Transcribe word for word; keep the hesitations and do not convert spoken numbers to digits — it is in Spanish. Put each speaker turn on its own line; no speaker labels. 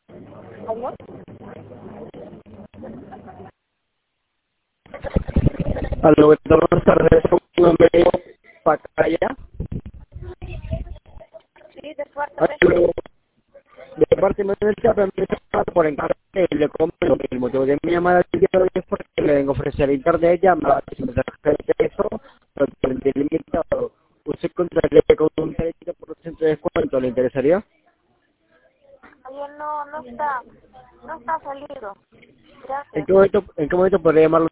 ¿Cómo?
Aló, buenas tardes, un nombre Pacaya.
Sí, de parte de...
Aló, de parte de nuestra empresa por encargo que le compro. El motivo de mi llamada el día de hoy es porque le vengo a ofrecer internet, llamadas y mensajes de texto totalmente limitado. ¿Usted contaría con un treinta por ciento de descuento? ¿Le interesaría?
Ayer no, no está, no está salido.
¿En
Gracias.
qué momento, en qué momento podría llamarlo?